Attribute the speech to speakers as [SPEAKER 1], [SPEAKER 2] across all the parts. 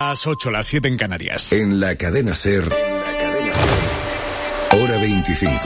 [SPEAKER 1] Las 8, las 7 en Canarias.
[SPEAKER 2] En la cadena SER, hora 25.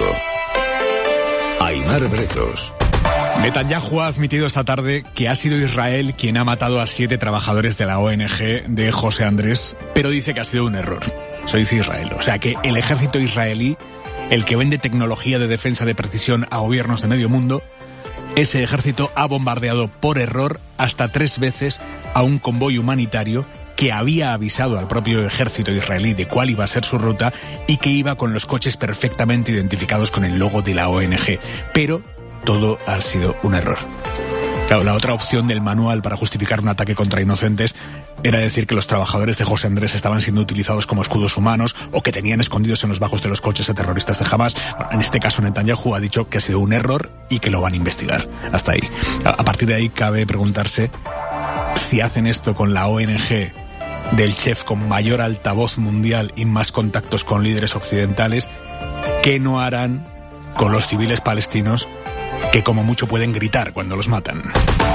[SPEAKER 2] Aimar Bretos.
[SPEAKER 1] Netanyahu ha admitido esta tarde que ha sido Israel quien ha matado a 7 trabajadores de la ONG de José Andrés, pero dice que ha sido un error. Eso dice Israel. O sea que el ejército israelí, el que vende tecnología de defensa de precisión a gobiernos de medio mundo, ese ejército ha bombardeado por error hasta 3 veces a un convoy humanitario que había avisado al propio ejército israelí de cuál iba a ser su ruta y que iba con los coches perfectamente identificados con el logo de la ONG. Pero todo ha sido un error. Claro, la otra opción del manual para justificar un ataque contra inocentes era decir que los trabajadores de José Andrés estaban siendo utilizados como escudos humanos o que tenían escondidos en los bajos de los coches a terroristas de Hamás. En este caso, Netanyahu ha dicho que ha sido un error y que lo van a investigar. Hasta ahí. A partir de ahí cabe preguntarse si hacen esto con la ONG del chef con mayor altavoz mundial y más contactos con líderes occidentales, ¿qué no harán con los civiles palestinos que como mucho pueden gritar cuando los matan?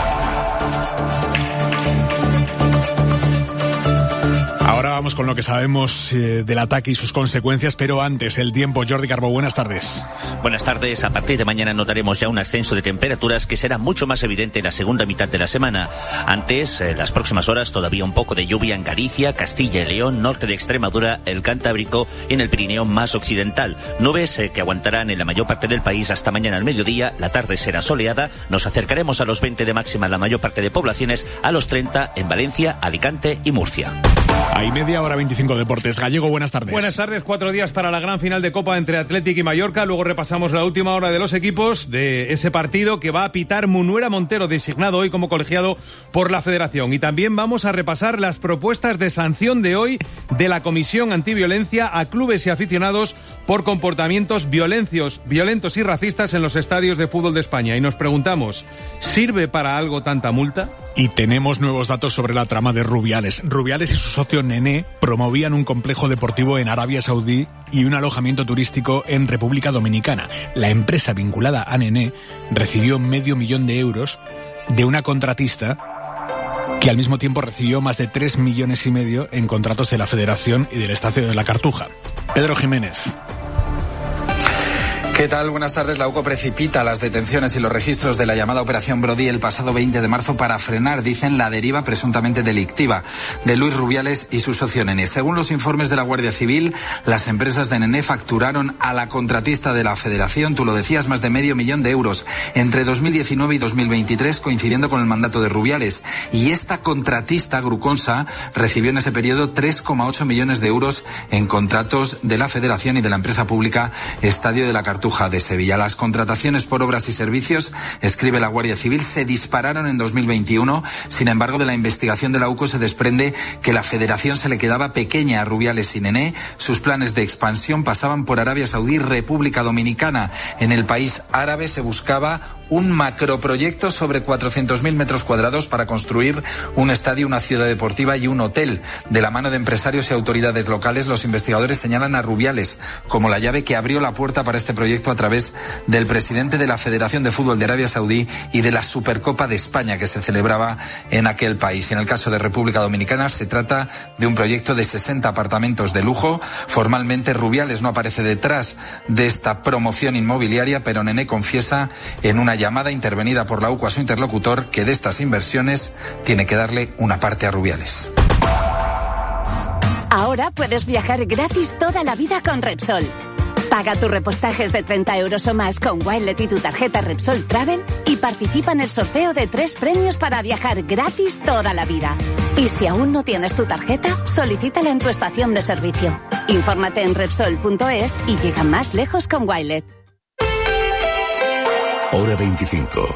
[SPEAKER 1] Ahora vamos con lo que sabemos del ataque y sus consecuencias, pero antes el tiempo. Jordi Carbó, buenas tardes.
[SPEAKER 3] Buenas tardes. A partir de mañana notaremos ya un ascenso de temperaturas que será mucho más evidente en la segunda mitad de la semana. Antes, las próximas horas, todavía un poco de lluvia en Galicia, Castilla y León, norte de Extremadura, el Cantábrico y en el Pirineo más occidental. Nubes que aguantarán en la mayor parte del país hasta mañana al mediodía. La tarde será soleada. Nos acercaremos a los 20 de máxima en la mayor parte de poblaciones, a los 30 en Valencia, Alicante y Murcia.
[SPEAKER 1] Hay media hora 25 deportes. Gallego, buenas tardes.
[SPEAKER 4] Buenas tardes. 4 días para la gran final de Copa entre Athletic y Mallorca. Luego repasamos la última hora de los equipos de ese partido que va a pitar Munuera Montero, designado hoy como colegiado por la Federación. Y también vamos a repasar las propuestas de sanción de hoy de la Comisión Antiviolencia a clubes y aficionados por comportamientos violentos y racistas en los estadios de fútbol de España. Y nos preguntamos, ¿sirve para algo tanta multa?
[SPEAKER 1] Y tenemos nuevos datos sobre la trama de Rubiales. Rubiales y su socio Nené promovían un complejo deportivo en Arabia Saudí y un alojamiento turístico en República Dominicana. La empresa vinculada a Nené recibió $500,000 de euros de una contratista que al mismo tiempo recibió más de 3,5 millones en contratos de la Federación y del Estadio de la Cartuja. Pedro Jiménez.
[SPEAKER 5] ¿Qué tal? Buenas tardes. La UCO precipita las detenciones y los registros de la llamada Operación Brody el pasado 20 de marzo para frenar, dicen, la deriva presuntamente delictiva de Luis Rubiales y su socio Nené. Según los informes de la Guardia Civil, las empresas de Nené facturaron a la contratista de la Federación, tú lo decías, más de $500,000 de euros entre 2019 y 2023, coincidiendo con el mandato de Rubiales. Y esta contratista, Gruconsa, recibió en ese periodo 3,8 millones de euros en contratos de la Federación y de la empresa pública Estadio de la Cartuja de Sevilla. Las contrataciones por obras y servicios, escribe la Guardia Civil, se dispararon en 2021. Sin embargo, de la investigación de la UCO se desprende que la Federación se le quedaba pequeña a Rubiales y Nené. Sus planes de expansión pasaban por Arabia Saudí y República Dominicana. En el país árabe se buscaba un macroproyecto sobre 400.000 metros cuadrados para construir un estadio, una ciudad deportiva y un hotel. De la mano de empresarios y autoridades locales, los investigadores señalan a Rubiales como la llave que abrió la puerta para este proyecto a través del presidente de la Federación de Fútbol de Arabia Saudí y de la Supercopa de España que se celebraba en aquel país. Y en el caso de República Dominicana se trata de un proyecto de 60 apartamentos de lujo. Formalmente Rubiales no aparece detrás de esta promoción inmobiliaria, pero Nené confiesa en una llamada intervenida por la UCO a su interlocutor que de estas inversiones tiene que darle una parte a Rubiales.
[SPEAKER 6] Ahora puedes viajar gratis toda la vida con Repsol. Paga tus repostajes de 30 euros o más con Wilet y tu tarjeta Repsol Travel y participa en el sorteo de 3 premios para viajar gratis toda la vida. Y si aún no tienes tu tarjeta, solicítala en tu estación de servicio. Infórmate en Repsol.es y llega más lejos con Wilet.
[SPEAKER 2] Hora 25.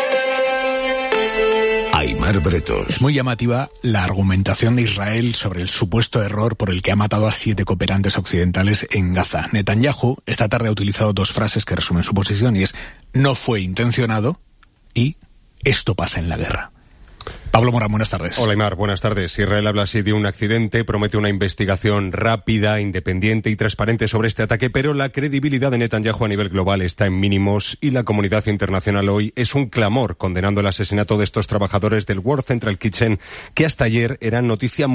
[SPEAKER 2] Aimar Bretos.
[SPEAKER 1] Es muy llamativa la argumentación de Israel sobre el supuesto error por el que ha matado a 7 cooperantes occidentales en Gaza. Netanyahu esta tarde ha utilizado 2 frases que resumen su posición y es: no fue intencionado y esto pasa en la guerra. Pablo Morán, buenas tardes.
[SPEAKER 7] Hola, Aimar, buenas tardes. Israel habla así de un accidente, promete una investigación rápida, independiente y transparente sobre este ataque, pero la credibilidad de Netanyahu a nivel global está en mínimos y la comunidad internacional hoy es un clamor condenando el asesinato de estos trabajadores del World Central Kitchen que hasta ayer eran noticia